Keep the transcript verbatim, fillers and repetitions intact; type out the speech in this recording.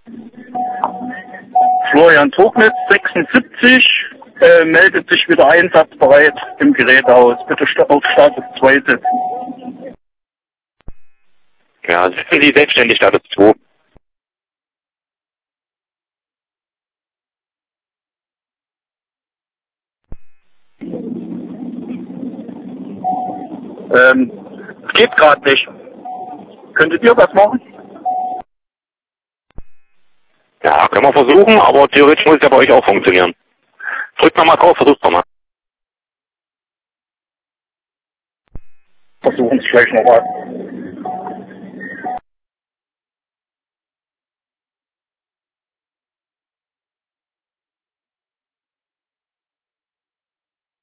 Florian Trognitz, sechsundsiebzig, äh, meldet sich wieder einsatzbereit im Gerätehaus. Bitte auf Status zwei setzen. Ja, setzen Sie selbstständig Status zwei. Ähm, es geht gerade nicht. Könntet ihr was machen? Ja, können wir versuchen, aber theoretisch muss es ja bei euch auch funktionieren. Drückt nochmal drauf, versucht nochmal. Versuchen es gleich nochmal.